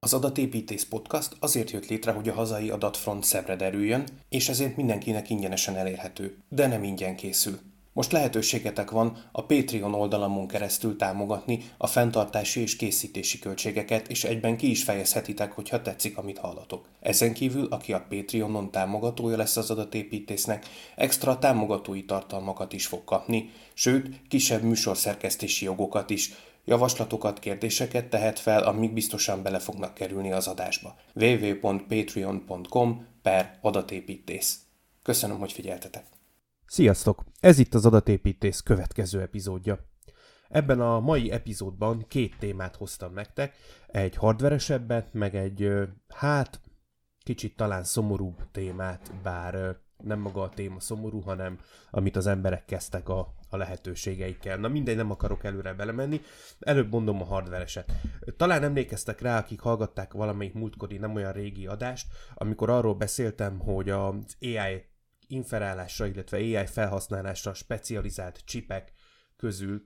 Az Adatépítész Podcast azért jött létre, hogy a hazai adatfront szebbre derüljön, és ezért mindenkinek ingyenesen elérhető, de nem ingyen készül. Most lehetőségetek van a Patreon oldalamon keresztül támogatni a fenntartási és készítési költségeket, és egyben ki is fejezhetitek, hogyha tetszik, amit hallatok. Ezen kívül, aki a Patreonon támogatója lesz az adatépítésznek, extra támogatói tartalmakat is fog kapni, sőt, kisebb műsorszerkesztési jogokat is. Javaslatokat, kérdéseket tehet fel, amik biztosan bele fognak kerülni az adásba. www.patreon.com/adatépítész. Köszönöm, hogy figyeltetek! Sziasztok! Ez itt az Adatépítész következő epizódja. Ebben a mai epizódban két témát hoztam nektek, egy hardveresebbet, meg egy, kicsit talán szomorúbb témát, bár nem maga a téma szomorú, hanem amit az emberek kezdtek a lehetőségeikkel. Na mindegy, nem akarok előre belemenni, előbb mondom a hardvereset. Talán emlékeztek rá, akik hallgatták valamelyik múltkori nem olyan régi adást, amikor arról beszéltem, hogy az AI inferálásra, illetve AI felhasználásra specializált csipek közül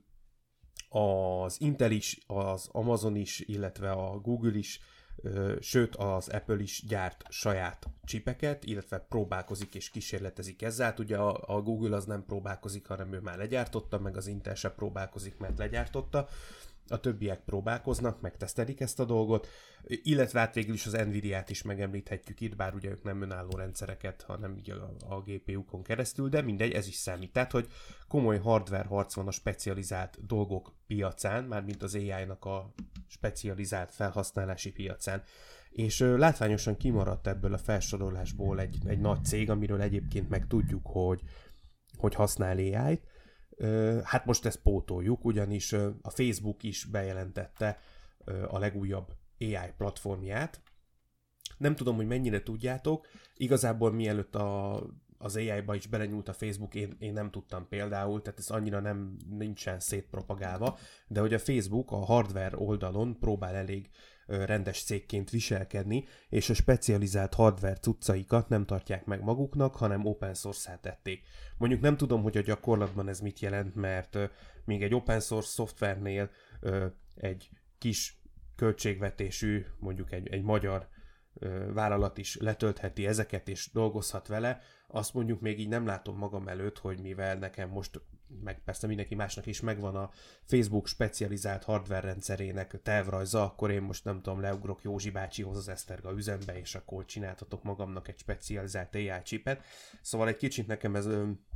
az Intel is, az Amazon is, illetve a Google is, sőt az Apple is gyárt saját csipeket, illetve próbálkozik és kísérletezik ezzel. Hát ugye a Google az nem próbálkozik, hanem ő már legyártotta, meg az Intel se próbálkozik, mert legyártotta. A többiek próbálkoznak, megtesztelik ezt a dolgot, illetve hát végül is az Nvidia-t is megemlíthetjük itt, bár ugye ők nem önálló rendszereket, hanem így a GPU-kon keresztül, de mindegy, ez is számít. Tehát, hogy komoly hardware harc van a specializált dolgok piacán, mármint az AI-nak a specializált felhasználási piacán. És látványosan kimaradt ebből a felsorolásból egy nagy cég, amiről egyébként meg tudjuk, hogy használ AI-t. Hát most ezt pótoljuk, ugyanis a Facebook is bejelentette a legújabb AI platformját. Nem tudom, hogy mennyire tudjátok, igazából mielőtt az AI-ba is belenyúlt a Facebook, én nem tudtam például, tehát ez annyira nincsen szétpropagálva, de hogy a Facebook a hardware oldalon próbál elég rendes cégként viselkedni, és a specializált hardware cuccaikat nem tartják meg maguknak, hanem open source-á tették. Mondjuk nem tudom, hogy a gyakorlatban ez mit jelent, mert még egy open source szoftvernél egy kis költségvetésű, mondjuk egy magyar vállalat is letöltheti ezeket és dolgozhat vele, azt mondjuk még így nem látom magam előtt, hogy mivel nekem most, meg persze mindenki másnak is megvan a Facebook specializált hardware rendszerének tervrajza, akkor én most nem tudom, leugrok Józsi bácsihoz az Eszterga üzembe, és akkor csináltatok magamnak egy specializált AI chipet. Szóval egy kicsit nekem ez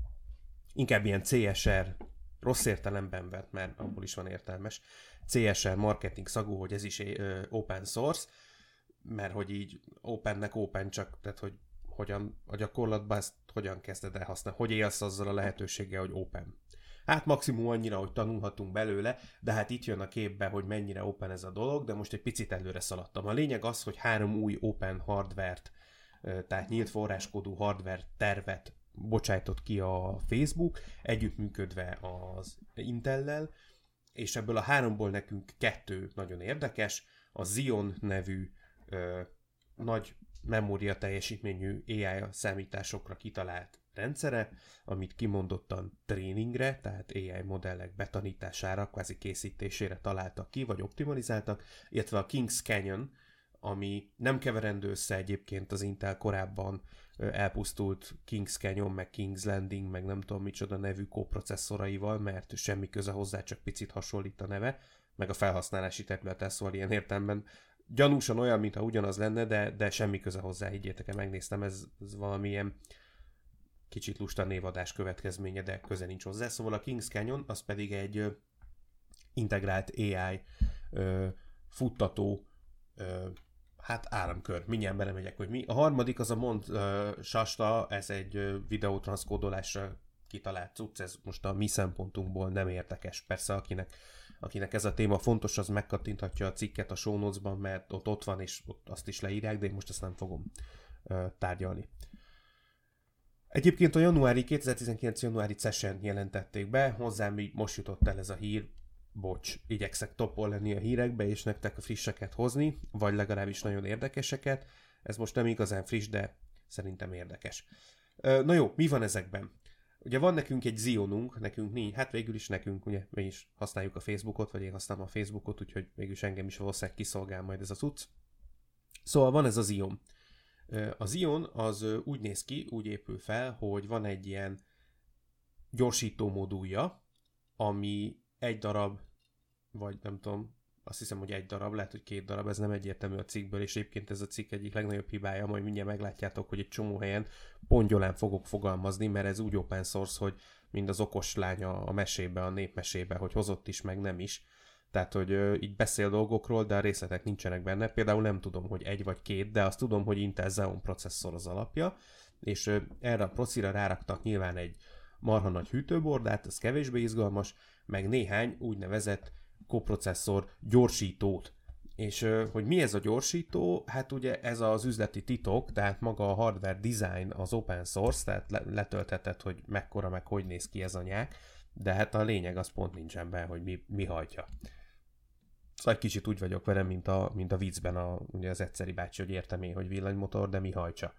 inkább ilyen CSR, rossz értelemben vett, mert abból is van értelmes, CSR marketing szagú, hogy ez is open source, mert hogy így opennek open, csak tehát hogy hogyan a gyakorlatban ezt hogyan kezded el használni, hogy élsz azzal a lehetőséggel, hogy open. Hát maximum annyira, hogy tanulhatunk belőle, de hát itt jön a képbe, hogy mennyire open ez a dolog, de most egy picit előre szaladtam. A lényeg az, hogy 3 új open hardware-t, tehát nyílt forráskódú hardware tervet bocsájtott ki a Facebook, együttműködve az Intellel, és ebből a 3-ból nekünk 2 nagyon érdekes, a Xeon nevű nagy memória teljesítményű AI számításokra kitalált rendszere, amit kimondottan tréningre, tehát AI modellek betanítására, kvázi készítésére találtak ki, vagy optimalizáltak, illetve a Kings Canyon, ami nem keverendő össze egyébként az Intel korábban elpusztult Kings Canyon, meg Kings Landing, meg nem tudom micsoda nevű kóprocesszoraival, mert semmi köze hozzá, csak picit hasonlít a neve, meg a felhasználási területe, szóval ilyen értelemben gyanúsan olyan, mintha ugyanaz lenne, de semmi köze hozzá, higgyétek el, megnéztem, ez valamilyen kicsit lusta névadás következménye, de köze nincs hozzá. Szóval a Kings Canyon, az pedig egy integrált AI futtató áramkör. Mindjárt belemegyek, hogy mi. A harmadik az a Mont Shasta, ez egy videótranszkódolásra kitalált cucc, ez most a mi szempontunkból nem érdekes. Persze akinek ez a téma fontos, az megkattinthatja a cikket a show notes-ban, mert ott van, és ott azt is leírják, de én most ezt nem fogom tárgyalni. Egyébként a 2019. januári session jelentették be, hozzám így most jutott el ez a hír, bocs, igyekszek topol lenni a hírekbe, és nektek a frisseket hozni, vagy legalábbis nagyon érdekeseket. Ez most nem igazán friss, de szerintem érdekes. Na jó, mi van ezekben? Ugye van nekünk egy Xeonunk, nekünk nincs, hát végül is nekünk, ugye mi is használjuk a Facebookot, vagy én használom a Facebookot, úgyhogy végül is engem is valószínűleg kiszolgál majd ez a cucc. Szóval van ez az Ion. Az Ion az úgy néz ki, úgy épül fel, hogy van egy ilyen gyorsító modulja, ami egy darab, vagy nem tudom, azt hiszem, hogy egy darab, lehet, hogy 2 darab, ez nem egyértelmű a cikkből, és egyébként ez a cikk egyik legnagyobb hibája, majd mindjárt meglátjátok, hogy egy csomó helyen pongyolán fogok fogalmazni, mert ez úgy open source, hogy mind az okos lánya a mesébe, a népmesébe, hogy hozott is, meg nem is. Tehát, hogy így beszél dolgokról, de a részletek nincsenek benne. Például nem tudom, hogy 1 vagy 2, de azt tudom, hogy Intel Xeon processzor az alapja, és erre a procira ráraktak nyilván egy marha nagy hűtőbordát, ez kevésbé izgalmas, meg néhány úgynevezett koprocesszor gyorsítót. És hogy mi ez a gyorsító? Hát ugye ez az üzleti titok, tehát maga a hardware design az open source, tehát letöltheted, hogy mekkora, meg hogy néz ki ez a nyák, de hát a lényeg az pont nincsen benne, hogy mi hajtja. Szóval egy kicsit úgy vagyok vele, mint a viccben ugye az egyszeri bácsi, hogy értem én, hogy villanymotor, de mi hajtsa.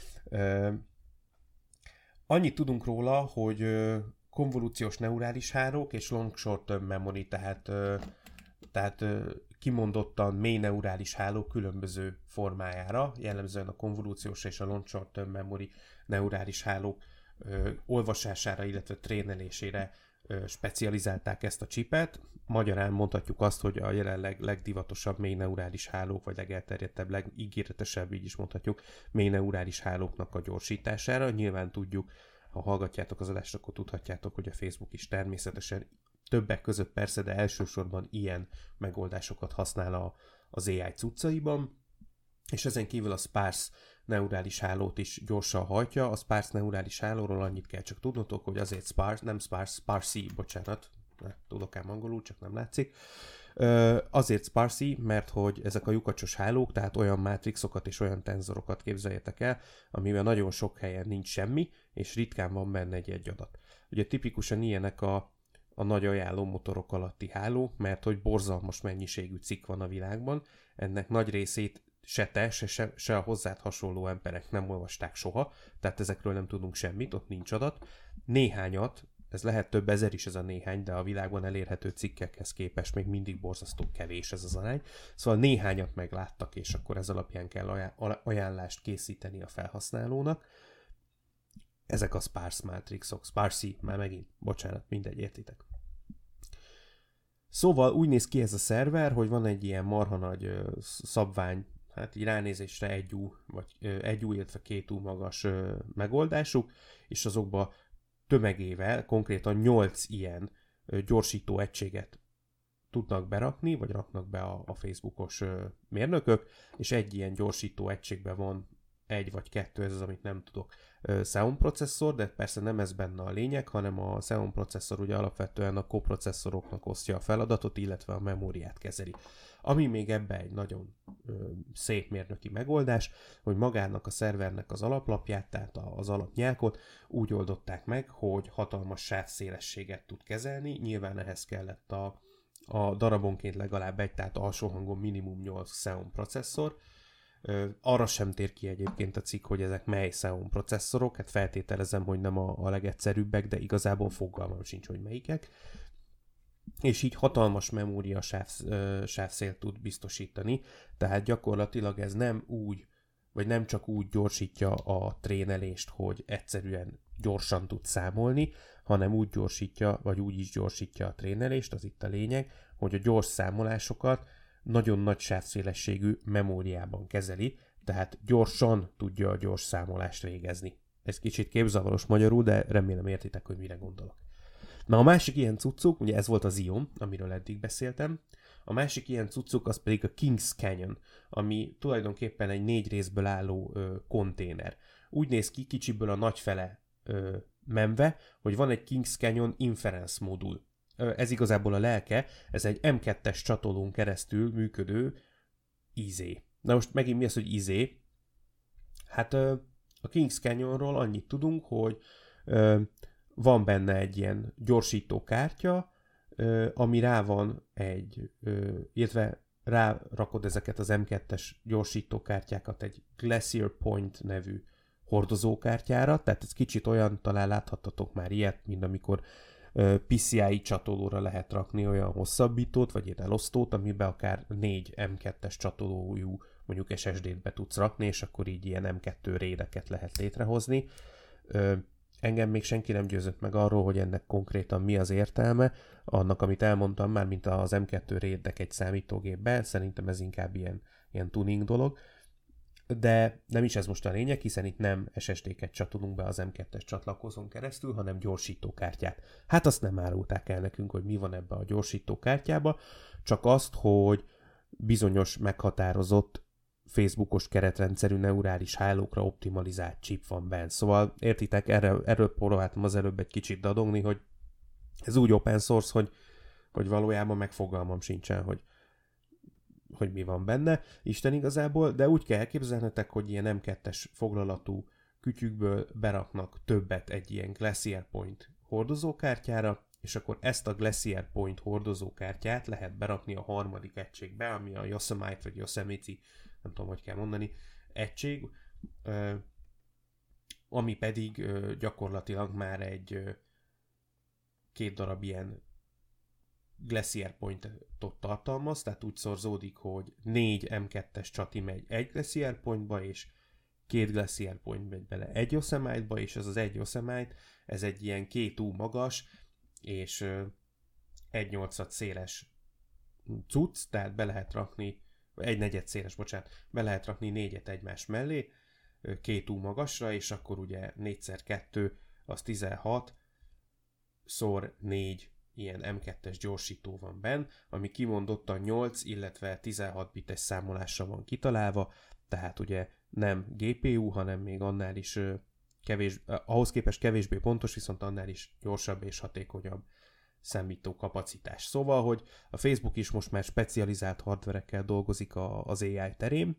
Annyit tudunk róla, hogy konvolúciós neurális hálók és long short-term memory, tehát kimondottan mély neurális hálók különböző formájára, jellemzően a konvolúciós és a long short-term memory neurális hálók olvasására, illetve trénelésére specializálták ezt a csipet. Magyarán mondhatjuk azt, hogy a jelenleg legdivatosabb mély neurális hálók, vagy legelterjedtebb, legígéretesebb, így is mondhatjuk, mély neurális hálóknak a gyorsítására. Nyilván tudjuk, ha hallgatjátok az adást, akkor tudhatjátok, hogy a Facebook is természetesen többek között persze, de elsősorban ilyen megoldásokat használ az AI cuccaiban, és ezen kívül a sparse neurális hálót is gyorsan hajtja. A sparse neurális hálóról annyit kell csak tudnotok, hogy azért sparsy, bocsánat, tudok ám angolul, csak nem látszik. Azért sparsy, mert hogy ezek a lyukacsos hálók, tehát olyan mátrixokat és olyan tenzorokat képzeljétek el, amiben nagyon sok helyen nincs semmi, és ritkán van benne egy adat. Ugye tipikusan ilyenek a nagy ajánló motorok alatti háló, mert hogy borzalmas mennyiségű cikk van a világban, ennek nagy részét se te, se a hozzád hasonló emberek nem olvasták soha, tehát ezekről nem tudunk semmit, ott nincs adat. Néhányat, ez lehet több ezer is ez a néhány, de a világban elérhető cikkekhez képest még mindig borzasztó kevés ez az arány. Szóval néhányat megláttak, és akkor ez alapján kell ajánlást készíteni a felhasználónak. Ezek a sparse matrixok, sparsy, már megint, bocsánat, mindegy, értitek. Szóval úgy néz ki ez a szerver, hogy van egy ilyen marha nagy szabvány, hát így ránézésre egy ú, illetve 2 ú magas megoldásuk, és azokba tömegével konkrétan 8 ilyen gyorsító egységet tudnak berakni, vagy raknak be a Facebookos mérnökök, és egy ilyen gyorsító egységben van 1 vagy 2, ez az, amit nem tudok, Xeon processzor, de persze nem ez benne a lényeg, hanem a Xeon processzor ugye alapvetően a koprocesszoroknak osztja a feladatot, illetve a memóriát kezeli. Ami még ebbe egy nagyon szép mérnöki megoldás, hogy magának a szervernek az alaplapját, tehát az alapnyákot úgy oldották meg, hogy hatalmas sávszélességet tud kezelni, nyilván ehhez kellett a darabonként legalább egy, tehát alsó hangon minimum 8 Xeon processzor. Arra sem tér ki egyébként a cikk, hogy ezek mely Xeon processzorok, hát feltételezem, hogy nem a legegyszerűbbek, de igazából fogalmam sincs, hogy melyikek. És így hatalmas memória sávszélt tud biztosítani, tehát gyakorlatilag ez nem úgy, vagy nem csak úgy gyorsítja a trénelést, hogy egyszerűen gyorsan tud számolni, hanem úgy gyorsítja, vagy úgy is gyorsítja a trénelést, az itt a lényeg, hogy a gyors számolásokat nagyon nagy sávszélességű memóriában kezeli, tehát gyorsan tudja a gyors számolást végezni. Ez kicsit képzavaros magyarul, de remélem értitek, hogy mire gondolok. Na a másik ilyen cuccuk, ugye ez volt az Ion, amiről eddig beszéltem, a másik ilyen cuccuk az pedig a Kings Canyon, ami tulajdonképpen egy 4 részből álló konténer. Úgy néz ki kicsiből a nagyfele menve, hogy van egy Kings Canyon inference modul. Ez igazából a lelke, ez egy M2-es csatolón keresztül működő IZ. Na most megint mi az, hogy IZ? Hát a Kings Canyonról annyit tudunk, hogy van benne egy ilyen gyorsító kártya, ami rá van illetve rárakod ezeket az M2-es gyorsítókártyákat egy Glacier Point nevű hordozókártyára, tehát ez kicsit olyan, talán láthattatok már ilyet, mint amikor PCI csatolóra lehet rakni olyan hosszabbítót, vagy egy elosztót, amiben akár 4 M2-es csatolójú mondjuk SSD-t be tudsz rakni, és akkor így ilyen M2 rédeket lehet létrehozni. Engem még senki nem győzött meg arról, hogy ennek konkrétan mi az értelme, annak, amit elmondtam már, mint az M2 rédek egy számítógépben, szerintem ez inkább ilyen tuning dolog, de nem is ez most a lényeg, hiszen itt nem SSD-ket csatolunk be az M2-es csatlakozón keresztül, hanem gyorsítókártyát. Hát azt nem árulták el nekünk, hogy mi van ebbe a gyorsítókártyába, csak azt, hogy bizonyos meghatározott Facebookos keretrendszerű neurális hálókra optimalizált chip van benne. Szóval értitek, erről próbáltam az előbb egy kicsit dadogni, hogy ez úgy open source, hogy valójában megfogalmam sincsen, hogy mi van benne, Isten igazából, de úgy kell elképzelnetek, hogy ilyen M2-es foglalatú kütyükből beraknak többet egy ilyen Glacier Point hordozókártyára, és akkor ezt a Glacier Point hordozókártyát lehet berakni a harmadik egységbe, ami a Yosemite vagy Yosemite, nem tudom, hogy kell mondani, egység, ami pedig gyakorlatilag már egy 2 darab ilyen Glacier Point-ot tartalmaz, tehát úgy szorzódik, hogy 4 M2-es csati megy egy Glacier Point-ba, és 2 Glacier Point megy bele egy Yosemite-ba, és ez az egy Yosemite, ez egy ilyen 2 magas, és 1/8 széles cucc, tehát be lehet rakni, 1/4 széles, bocsánat, be lehet rakni 4-et egymás mellé, 2 magasra, és akkor ugye 4x2 az 16 szor 4 ilyen M2-es gyorsító van benn, ami kimondottan 8, illetve 16 bites számolásra van kitalálva, tehát ugye nem GPU, hanem még annál is ahhoz képest kevésbé pontos, viszont annál is gyorsabb és hatékonyabb számító kapacitás. Szóval, hogy a Facebook is most már specializált hardverekkel dolgozik az AI terén,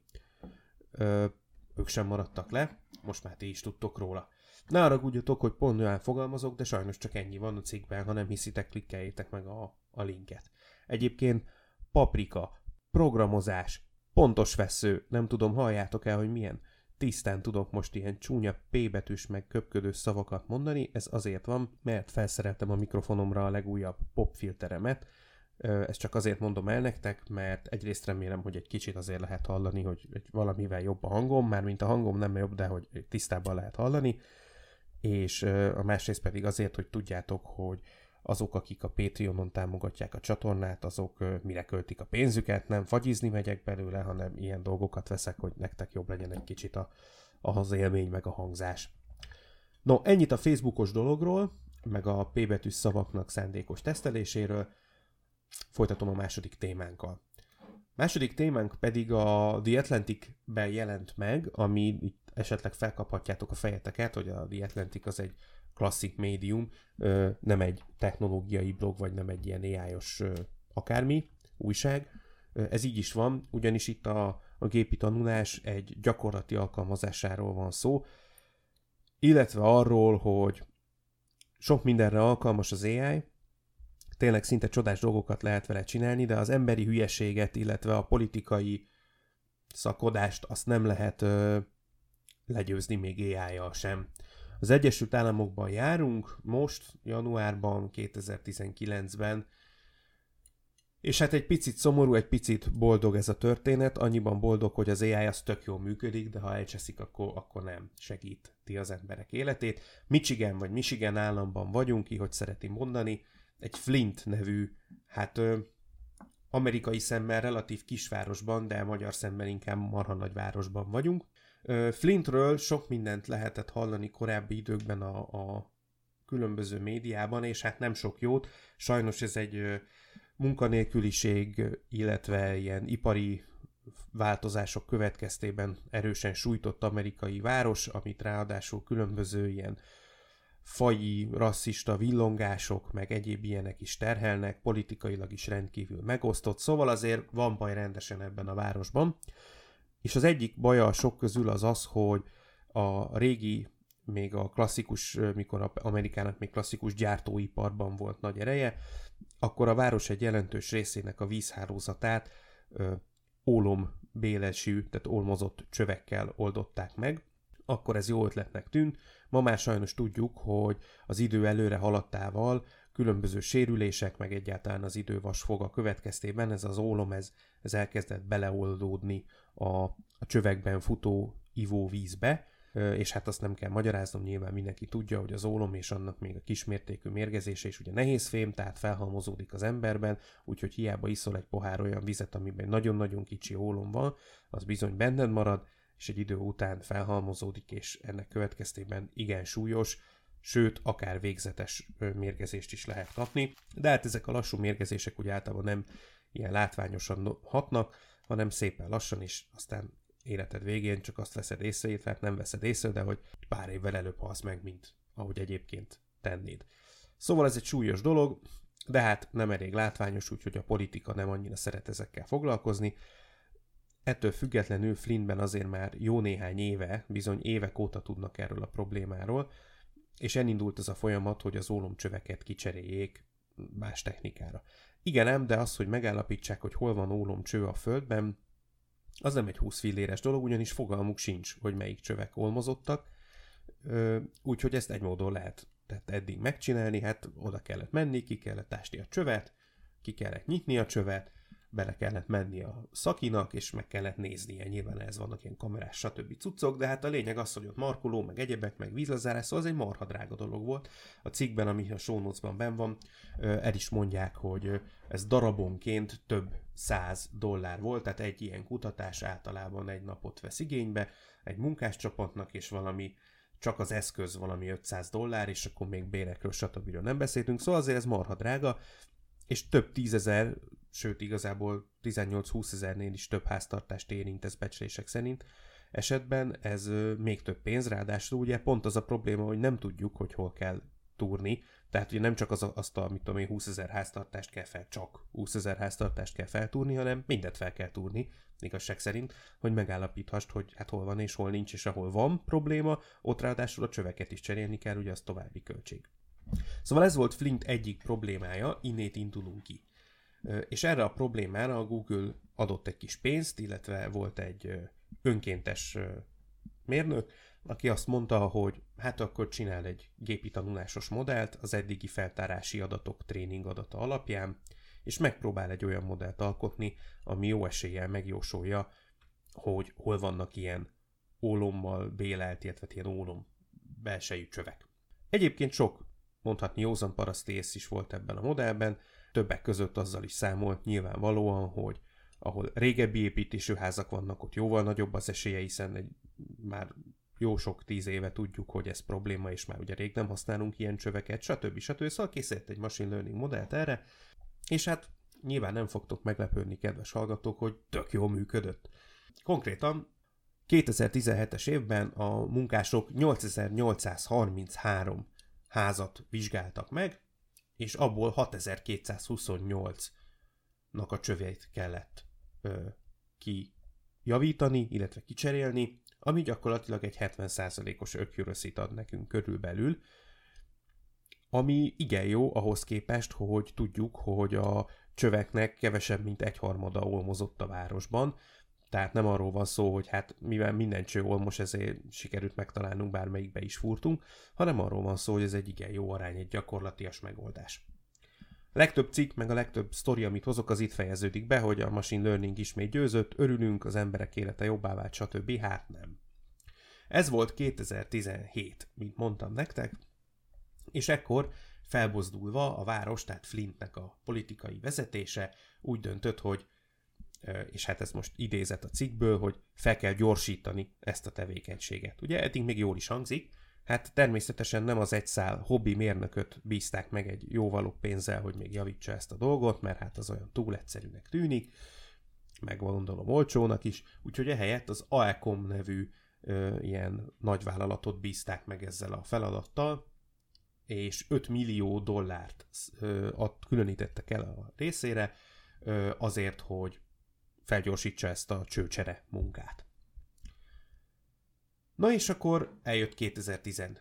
ők sem maradtak le, most már ti is tudtok róla. Ne haragudjatok, hogy pont olyan fogalmazok, de sajnos csak ennyi van a cikkben, ha nem hiszitek, klikkeljétek meg a linket. Egyébként paprika, programozás, pontos vesző, nem tudom, halljátok el, hogy milyen tisztán tudok most ilyen csúnya P betűs meg köpködős szavakat mondani, ez azért van, mert felszereltem a mikrofonomra a legújabb popfilteremet. Ezt csak azért mondom el nektek, mert egyrészt remélem, hogy egy kicsit azért lehet hallani, hogy valamivel jobb a hangom, mármint a hangom nem jobb, de hogy tisztábban lehet hallani, és a másrészt pedig azért, hogy tudjátok, hogy azok, akik a Patreonon támogatják a csatornát, azok mire költik a pénzüket, nem fagyizni megyek belőle, hanem ilyen dolgokat veszek, hogy nektek jobb legyen egy kicsit az élmény, meg a hangzás. No, ennyit a Facebookos dologról, meg a P betűs szavaknak szándékos teszteléséről. Folytatom a második témánkkal. Második témánk pedig a The Atlantic-ben jelent meg, ami itt esetleg felkaphatjátok a fejeteket, hogy a The Atlantic az egy klasszik médium, nem egy technológiai blog, vagy nem egy ilyen AI-os akármi újság. Ez így is van, ugyanis itt a gépi tanulás egy gyakorlati alkalmazásáról van szó, illetve arról, hogy sok mindenre alkalmas az AI, tényleg szinte csodás dolgokat lehet vele csinálni, de az emberi hülyeséget, illetve a politikai szakodást azt nem lehet legyőzni még AI-jal sem. Az Egyesült Államokban járunk, most, januárban, 2019-ben, és hát egy picit szomorú, egy picit boldog ez a történet, annyiban boldog, hogy az AI az tök jól működik, de ha elcseszik, akkor nem segíti az emberek életét. Michigan államban vagyunk, ki hogy szereti mondani, egy Flint nevű, amerikai szemmel relatív kisvárosban, de magyar szemmel inkább marha nagyvárosban vagyunk. Flintről sok mindent lehetett hallani korábbi időkben a különböző médiában, és hát nem sok jót. Sajnos ez egy munkanélküliség, illetve ilyen ipari változások következtében erősen sújtott amerikai város, amit ráadásul különböző ilyen faji, rasszista villongások, meg egyéb ilyenek is terhelnek, politikailag is rendkívül megosztott, szóval azért van baj rendesen ebben a városban. És az egyik baja a sok közül az, hogy a régi, még a klasszikus, mikor Amerikának még klasszikus gyártóiparban volt nagy ereje, akkor a város egy jelentős részének a vízhálózatát ólombélesű, tehát olmozott csövekkel oldották meg. Akkor ez jó ötletnek tűnt. Ma már sajnos tudjuk, hogy az idő előre haladtával különböző sérülések, meg egyáltalán az idő vasfoga következtében ez az ólom ez elkezdett beleoldódni a csövekben futó ivóvízbe, és hát azt nem kell magyaráznom, nyilván mindenki tudja, hogy az ólom és annak még a kismértékű mérgezése is ugye nehézfém, tehát felhalmozódik az emberben, úgyhogy hiába iszol egy pohár olyan vizet, amiben nagyon-nagyon kicsi ólom van, az bizony benned marad, és egy idő után felhalmozódik, és ennek következtében igen súlyos, sőt, akár végzetes mérgezést is lehet kapni. De hát ezek a lassú mérgezések úgy általában nem ilyen látványosan hatnak, hanem szépen lassan, és aztán életed végén csak azt veszed észre, illetve nem veszed észre, de hogy pár évvel előbb halsz meg, mint ahogy egyébként tennéd. Szóval ez egy súlyos dolog, de hát nem elég látványos, úgyhogy a politika nem annyira szeret ezekkel foglalkozni. Ettől függetlenül Flintben azért már jó néhány éve, bizony évek óta tudnak erről a problémáról, és elindult az a folyamat, hogy az ólomcsöveket kicseréljék más technikára. Igen ám, de az, hogy megállapítsák, hogy hol van ólomcső a földben, az nem egy 20 filléres dolog, ugyanis fogalmuk sincs, hogy melyik csövek olmozottak, úgyhogy ezt egy módon lehet tehát eddig megcsinálni, hát oda kellett menni, ki kellett ásni a csövet, ki kellett nyitni a csövet, bele kellett menni a szakinak, és meg kellett néznie. Nyilván ez vannak ilyen kamerás, stb. Cuccok, de hát a lényeg az, hogy ott markoló, meg egyebek, meg vízlezárás, szóval az egy marha drága dolog volt. A cikkben, ami a show notes-ban benn van, el is mondják, hogy ez darabonként több $100 volt, tehát egy ilyen kutatás általában egy napot vesz igénybe, egy munkáscsapatnak, és valami csak az eszköz valami $500, és akkor még bérekről, stb. Nem beszéltünk, szóval azért ez marha drága, és több 10 000, sőt igazából 18-20 ezernél is több háztartást érint ez becslések szerint. Esetben ez még több pénz, ráadásul ugye pont az a probléma, hogy nem tudjuk, hogy hol kell túrni, tehát ugye nem csak azt a, mit tudom én, 20 000 háztartást kell csak 20 000 háztartást kell feltúrni, hanem mindent fel kell túrni, igazság szerint, hogy megállapíthast, hogy hát hol van és hol nincs, és ahol van probléma, ott ráadásul a csöveket is cserélni kell, ugye az további költség. Szóval ez volt Flint egyik problémája, innét indulunk ki. És erre a problémára a Google adott egy kis pénzt, illetve volt egy önkéntes mérnök, aki azt mondta, hogy hát akkor csinál egy gépi tanulásos modellt az eddigi feltárási adatok tréning adata alapján, és megpróbál egy olyan modellt alkotni, ami jó eséllyel megjósolja, hogy hol vannak ilyen ólommal bélelt, illetve ilyen ólom belsejű csövek. Egyébként sok, mondhatni józan paraszt ész is volt ebben a modellben, többek között azzal is számolt nyilvánvalóan, hogy ahol régebbi építésű házak vannak, ott jóval nagyobb az esélye, hiszen már jó sok 10 éve tudjuk, hogy ez probléma, és már ugye rég nem használunk ilyen csöveket, stb. Szóval készített egy machine learning modellt erre, és hát nyilván nem fogtok meglepődni, kedves hallgatók, hogy tök jól működött. Konkrétan 2017-es évben a munkások 8833 házat vizsgáltak meg, és abból 6228-nak a csövét kellett kijavítani, illetve kicserélni, ami gyakorlatilag egy 70%-os accuracy-t ad nekünk körülbelül, ami igen jó ahhoz képest, hogy tudjuk, hogy a csöveknek kevesebb, mint 1/3 olmozott a városban, tehát nem arról van szó, hogy hát mivel minden cső olmos, ezért sikerült megtalálnunk, bármelyikbe is fúrtunk, hanem arról van szó, hogy ez egy igen jó arány, egy gyakorlatias megoldás. A legtöbb cikk, meg a legtöbb sztori, amit hozok, az itt fejeződik be, hogy a machine learning ismét győzött, örülünk, az emberek élete jobbá vált, stb. Hát nem. Ez volt 2017, mint mondtam nektek, és ekkor felbozdulva a város, tehát Flintnek a politikai vezetése úgy döntött, hogy, és hát ez most idézet a cikkből, hogy fel kell gyorsítani ezt a tevékenységet. Ugye eddig még jól is hangzik, hát természetesen nem az egy szál hobbi mérnököt bízták meg egy jóvaló pénzzel, hogy még javítsa ezt a dolgot, mert hát az olyan túl egyszerűnek tűnik, meg gondolom olcsónak is, úgyhogy ehelyett az AECOM nevű ilyen nagyvállalatot bízták meg ezzel a feladattal, és $5 millió különítettek el a részére azért, hogy felgyorsítsa ezt a csőcsere munkát. Na és akkor eljött 2018,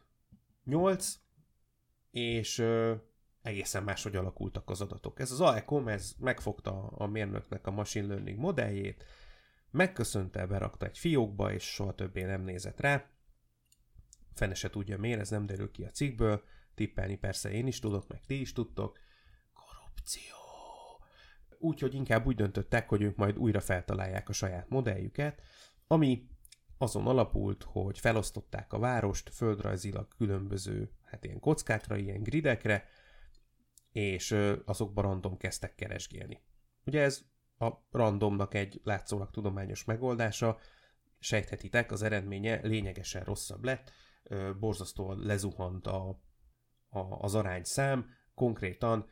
és egészen máshogy alakultak az adatok. Ez az AECOM, ez megfogta a mérnöknek a machine learning modelljét, megköszönte, berakta egy fiókba, és soha többé nem nézett rá. Fene se tudja miért, ez nem derül ki a cikkből, tippelni persze én is tudok, meg ti is tudtok. Korrupció. Úgyhogy inkább úgy döntöttek, hogy ők majd újra feltalálják a saját modelljüket, ami azon alapult, hogy felosztották a várost földrajzilag különböző ilyen kockákra, ilyen gridekre, és azokban random kezdtek keresgélni. Ugye ez a randomnak egy látszólag tudományos megoldása, sejthetitek, az eredménye lényegesen rosszabb lett, borzasztóan lezuhant az arányszám, konkrétan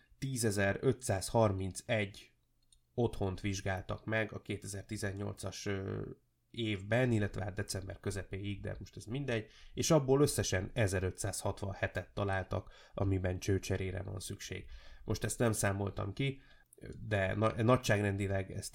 10.531 otthont vizsgáltak meg a 2018-as évben, illetve hát december közepéig, de most ez mindegy, és abból összesen 1567-et találtak, amiben csőcserére van szükség. Most ezt nem számoltam ki, de nagyságrendileg ez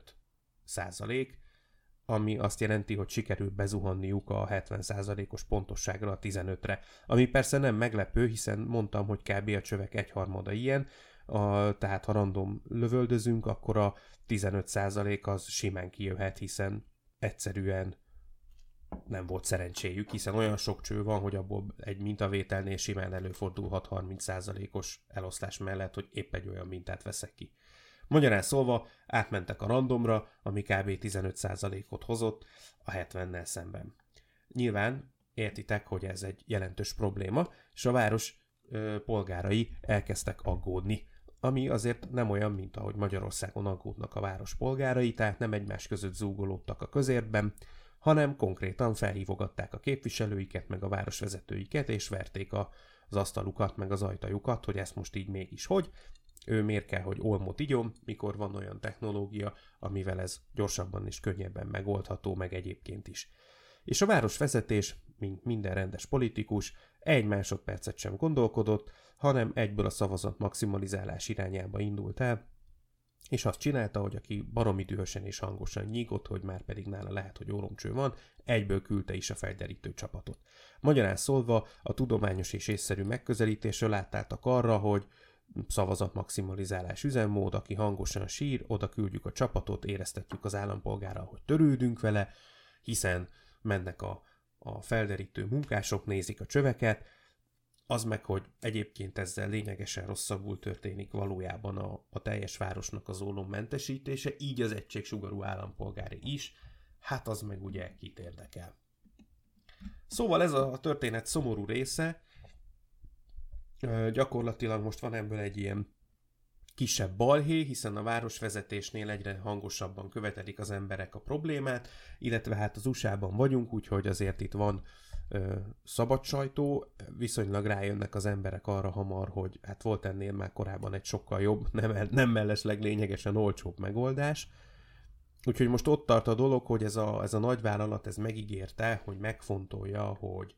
15%, ami azt jelenti, hogy sikerült bezuhanniuk a 70%-os pontosságra a 15-re. Ami persze nem meglepő, hiszen mondtam, hogy kb. A csövek egyharmada ilyen, tehát ha random lövöldözünk, akkor a 15% az simán kijöhet, hiszen egyszerűen nem volt szerencséjük, hiszen olyan sok cső van, hogy abból egy mintavételnél simán előfordulhat 30%-os eloszlás mellett, hogy épp egy olyan mintát veszek ki. Magyarán szólva átmentek a randomra, ami kb. 15%-ot hozott a 70-nel szemben. Nyilván értitek, hogy ez egy jelentős probléma, és a város polgárai elkezdtek aggódni, ami azért nem olyan, mint ahogy Magyarországon aggódnak a város polgárai, tehát nem egymás között zúgolódtak a közértben, hanem konkrétan felhívogatták a képviselőiket, meg a városvezetőiket, és verték az asztalukat, meg az ajtajukat, hogy ezt most így mégis hogy. Ő miért kell, hogy olmot igyon, mikor van olyan technológia, amivel ez gyorsabban és könnyebben megoldható, meg egyébként is. És a városvezetés, mint minden rendes politikus, egy másodpercet sem gondolkodott, hanem egyből a szavazat maximalizálás irányába indult el, és azt csinálta, hogy aki baromi dühösen és hangosan nyígott, hogy már pedig nála lehet, hogy óromcső van, egyből küldte is a felderítő csapatot. Magyarán szólva a tudományos és észszerű megközelítésről átálltak arra, hogy szavazatmaximalizálás üzemmód, aki hangosan sír, oda küldjük a csapatot, éreztettük az állampolgárral, hogy törődünk vele, hiszen mennek a felderítő munkások, nézik a csöveket, az meg, hogy egyébként ezzel lényegesen rosszabbul történik valójában a teljes városnak az ólommentesítése, így az egységsugarú állampolgári is, hát az meg ugye kit érdekel. Szóval ez a történet szomorú része, gyakorlatilag most van ebből egy ilyen kisebb balhé, hiszen a városvezetésnél egyre hangosabban követelik az emberek a problémát, illetve hát az USA-ban vagyunk, úgyhogy azért itt van szabad sajtó, viszonylag rájönnek az emberek arra hamar, hogy hát volt ennél már korábban egy sokkal jobb, nem mellesleg lényegesen olcsóbb megoldás. Úgyhogy most ott tart a dolog, hogy ez a nagyvállalat ez megígérte, hogy megfontolja, hogy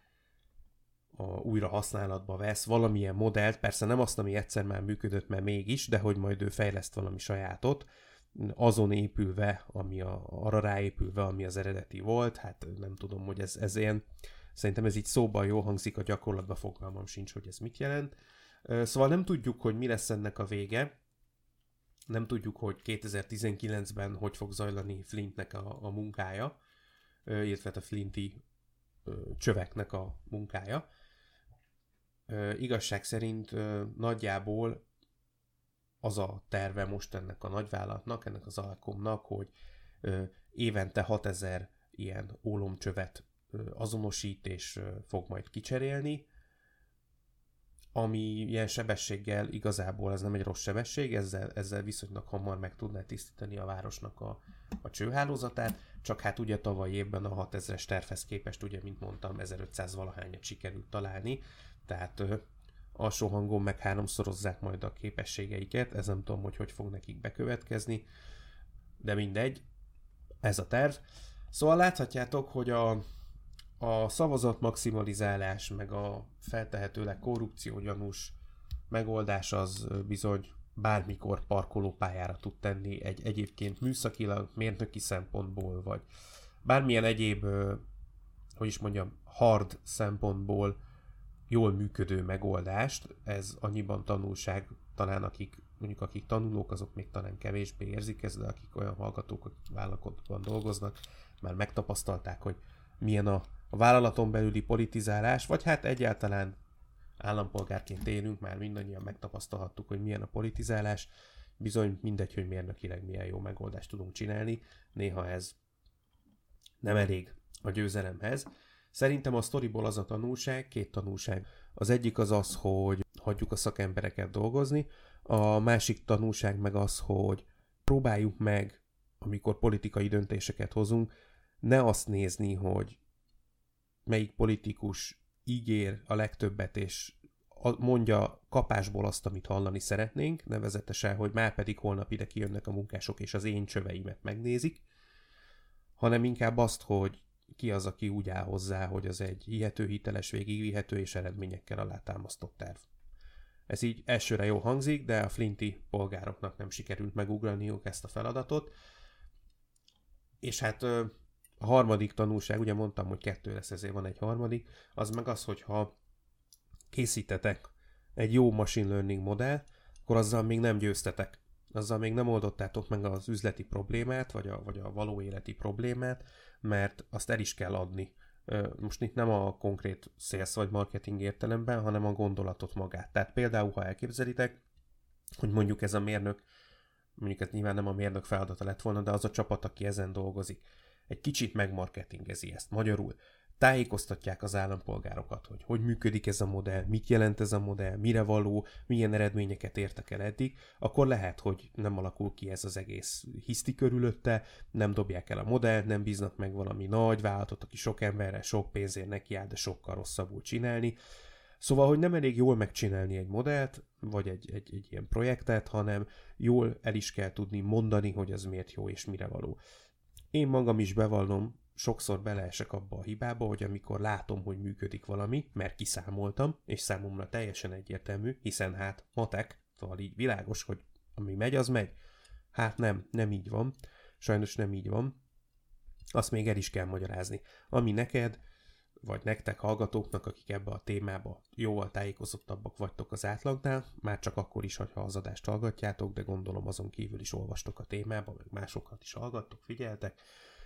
újra használatba vesz valamilyen modellt, persze nem azt, ami egyszer már működött, mert mégis, de hogy majd ő fejleszt valami sajátot, azon épülve, arra ráépülve, ami az eredeti volt, hát nem tudom, hogy ez ilyen, szerintem ez így szóban jól hangzik, a gyakorlatban fogalmam sincs, hogy ez mit jelent. Szóval nem tudjuk, hogy mi lesz ennek a vége, nem tudjuk, hogy 2019-ben hogy fog zajlani Flintnek a munkája, illetve a flinti csöveknek a munkája. Igazság szerint nagyjából az a terve most ennek a nagyvállalatnak, ennek az Alcomnak, hogy évente 6000 ilyen ólomcsövet azonosít és fog majd kicserélni, ami ilyen sebességgel igazából ez nem egy rossz sebesség, ezzel viszonylag hamar meg tudná tisztítani a városnak a csőhálózatát, csak hát ugye tavaly évben a 6000-es tervhez képest, ugye, mint mondtam, 1500 valahányat sikerült találni, tehát alsó hangon meg háromszorozzák majd a képességeiket, ez nem tudom, hogy fog nekik bekövetkezni, de mindegy, ez a terv. Szóval láthatjátok, hogy a szavazat maximalizálás, meg a feltehetőleg korrupciógyanús megoldás az bizony bármikor parkolópályára tud tenni egy egyébként műszakilag, mérnöki szempontból, vagy bármilyen egyéb, hard szempontból jól működő megoldást. Ez annyiban tanulság, talán akik tanulók, azok még talán kevésbé érzik ezt, de akik olyan hallgatók, akik vállalatban dolgoznak, már megtapasztalták, hogy milyen a vállalaton belüli politizálás, vagy hát egyáltalán állampolgárként élünk, már mindannyian megtapasztalhattuk, hogy milyen a politizálás, bizony mindegy, hogy mérnökileg milyen jó megoldást tudunk csinálni, néha ez nem elég a győzelemhez. Szerintem a sztoriból az a tanulság, két tanulság. Az egyik az az, hogy hagyjuk a szakembereket dolgozni, a másik tanulság meg az, hogy próbáljuk meg, amikor politikai döntéseket hozunk, ne azt nézni, hogy melyik politikus ígér a legtöbbet, és mondja kapásból azt, amit hallani szeretnénk, nevezetesen, hogy már pedig holnap ide kijönnek a munkások, és az én csöveimet megnézik, hanem inkább azt, hogy ki az, aki úgy áll hozzá, hogy az egy hihető, hiteles, végigvihető és eredményekkel alátámasztott terv. Ez így elsőre jól hangzik, de a flinti polgároknak nem sikerült megugraniuk ezt a feladatot. És hát a harmadik tanulság, ugye mondtam, hogy 2 lesz, ezért van egy harmadik, az meg az, hogyha készítetek egy jó machine learning modell, akkor azzal még nem győztetek. Azzal még nem oldottátok meg az üzleti problémát, vagy a való életi problémát, mert azt el is kell adni. Most itt nem a konkrét sales vagy marketing értelemben, hanem a gondolatot magát. Tehát például, ha elképzelitek, hogy mondjuk ez a mérnök, mondjuk ez nyilván nem a mérnök feladata lett volna, de az a csapat, aki ezen dolgozik, egy kicsit megmarketingezi ezt. Magyarul tájékoztatják az állampolgárokat, hogy működik ez a modell, mit jelent ez a modell, mire való, milyen eredményeket értek el eddig, akkor lehet, hogy nem alakul ki ez az egész hiszti körülötte, nem dobják el a modellt, nem bíznak meg valami nagy vállalatot, aki sok emberre, sok pénzért nekiáll, de sokkal rosszabbul csinálni. Szóval, hogy nem elég jól megcsinálni egy modellt, vagy egy ilyen projektet, hanem jól el is kell tudni mondani, hogy az miért jó és mire való. Én magam is bevallom, sokszor beleesek abba a hibába, hogy amikor látom, hogy működik valami, mert kiszámoltam, és számomra teljesen egyértelmű, hiszen hát matek, szóval így világos, hogy ami megy, az megy. Hát nem így van. Sajnos nem így van. Azt még el is kell magyarázni. Ami neked, vagy nektek hallgatóknak, akik ebbe a témába jóval tájékozottabbak vagytok az átlagnál, már csak akkor is, hogyha az adást hallgatjátok, de gondolom azon kívül is olvastok a témába, meg másokat is hallgattok, figyeltek.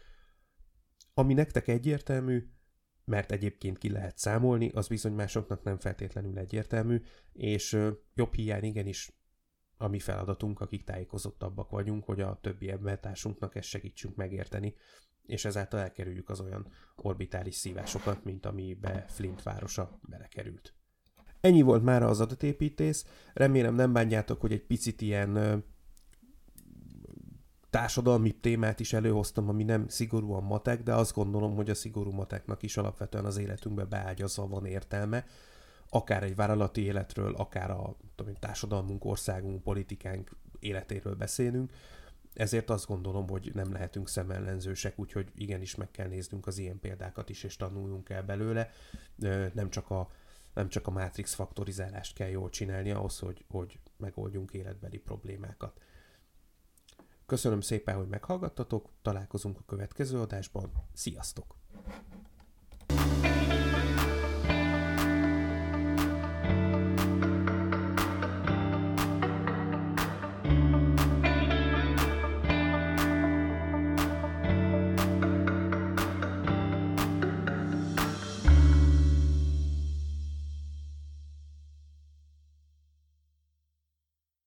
Ami nektek egyértelmű, mert egyébként ki lehet számolni, az bizony másoknak nem feltétlenül egyértelmű, és jobb hiány igenis a mi feladatunk, akik tájékozottabbak vagyunk, hogy a többi embertársunknak ezt segítsünk megérteni, és ezáltal elkerüljük az olyan orbitális szívásokat, mint amibe Flint városa belekerült. Ennyi volt mára az adatépítész, remélem nem bánjátok, hogy egy picit ilyen társadalmi témát is előhoztam, ami nem szigorúan matek, de azt gondolom, hogy a szigorú mateknak is alapvetően az életünkbe beágyazva van értelme, akár egy vállalati életről, akár a társadalmunk, országunk, politikánk életéről beszélünk, ezért azt gondolom, hogy nem lehetünk szemellenzősek, úgyhogy igenis meg kell néznünk az ilyen példákat is, és tanuljunk el belőle. Nem csak a mátrix faktorizálást kell jól csinálni ahhoz, hogy megoldjunk életbeli problémákat. Köszönöm szépen, hogy meghallgattatok, találkozunk a következő adásban, sziasztok!